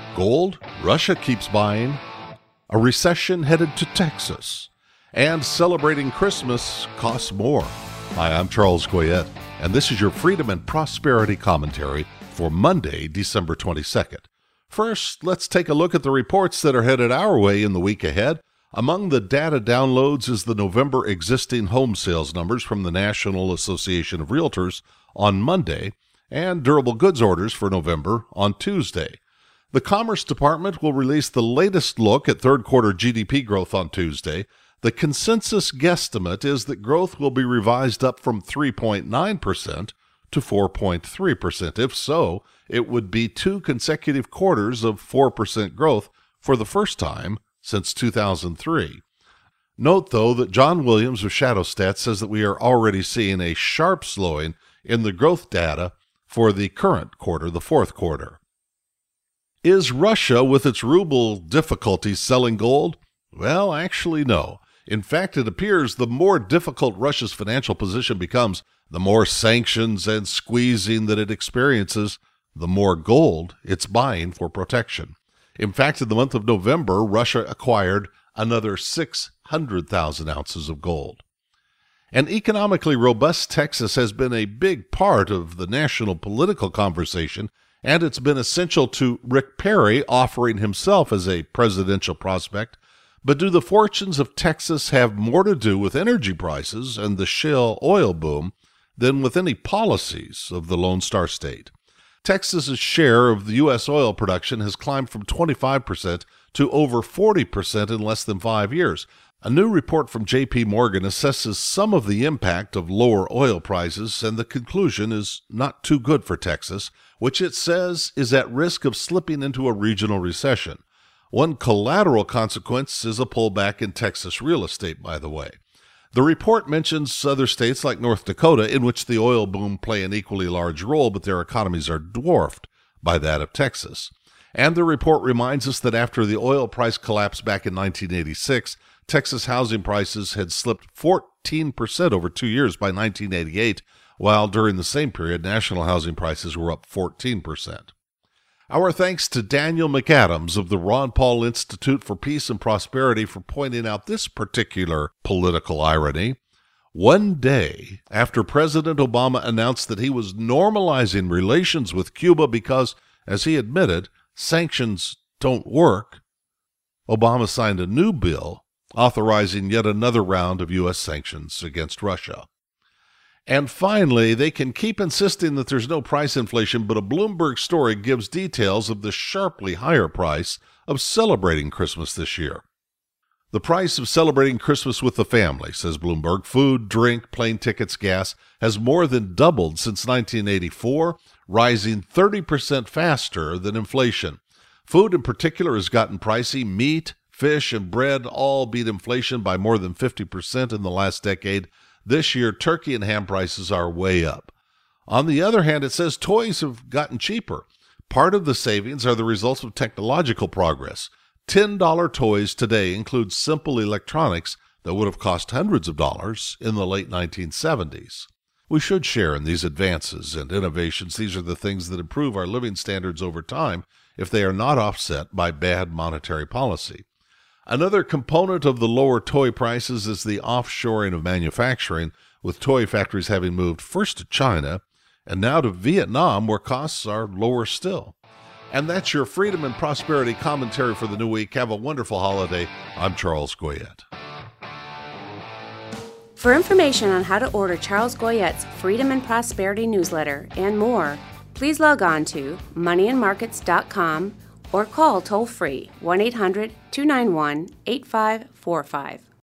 Gold, Russia keeps buying, a recession headed to Texas, and celebrating Christmas costs more. Hi, I'm Charles Goyette, and this is your Freedom and Prosperity Commentary for Monday, December 22nd. First, let's take a look at the reports that are headed our way in the week ahead. Among the data downloads is the November existing home sales numbers from the National Association of Realtors on Monday, and durable goods orders for November on Tuesday. The Commerce Department will release the latest look at third quarter GDP growth on Tuesday. The consensus guesstimate is that growth will be revised up from 3.9% to 4.3%. If so, it would be 2 consecutive quarters of 4% growth for the first time since 2003. Note, though, that John Williams of Shadowstat says that we are already seeing a sharp slowing in the growth data for the current quarter, the fourth quarter. Is Russia, with its ruble difficulties, selling gold? Well, actually, no. In fact, it appears the more difficult Russia's financial position becomes, the more sanctions and squeezing that it experiences, the more gold it's buying for protection. In fact, in the month of November, Russia acquired another 600,000 ounces of gold. An economically robust Texas has been a big part of the national political conversation, and it's been essential to Rick Perry offering himself as a presidential prospect. But do the fortunes of Texas have more to do with energy prices and the shale oil boom than with any policies of the Lone Star State? Texas's share of the U.S. oil production has climbed from 25% to over 40% in less than 5 years. A new report from J.P. Morgan assesses some of the impact of lower oil prices, and the conclusion is not too good for Texas, which it says is at risk of slipping into a regional recession. One collateral consequence is a pullback in Texas real estate, by the way. The report mentions other states like North Dakota, in which the oil boom play an equally large role, but their economies are dwarfed by that of Texas. And the report reminds us that after the oil price collapse back in 1986, Texas housing prices had slipped 14% over 2 years by 1988, while during the same period, national housing prices were up 14%. Our thanks to Daniel McAdams of the Ron Paul Institute for Peace and Prosperity for pointing out this particular political irony. One day after President Obama announced that he was normalizing relations with Cuba because, as he admitted, sanctions don't work, Obama signed a new bill authorizing yet another round of U.S. sanctions against Russia. And finally, they can keep insisting that there's no price inflation, but a Bloomberg story gives details of the sharply higher price of celebrating Christmas this year. The price of celebrating Christmas with the family, says Bloomberg, food, drink, plane tickets, gas, has more than doubled since 1984, rising 30% faster than inflation. Food in particular has gotten pricey. Meat, fish, and bread all beat inflation by more than 50% in the last decade. This year, turkey and ham prices are way up. On the other hand, it says toys have gotten cheaper. Part of the savings are the results of technological progress. $10 toys today include simple electronics that would have cost hundreds of dollars in the late 1970s. We should share in these advances and innovations. These are the things that improve our living standards over time if they are not offset by bad monetary policy. Another component of the lower toy prices is the offshoring of manufacturing, with toy factories having moved first to China and now to Vietnam, where costs are lower still. And that's your Freedom and Prosperity Commentary for the new week. Have a wonderful holiday. I'm Charles Goyette. For information on how to order Charles Goyette's Freedom and Prosperity newsletter and more, please log on to moneyandmarkets.com or call toll-free 1-800-291-8545.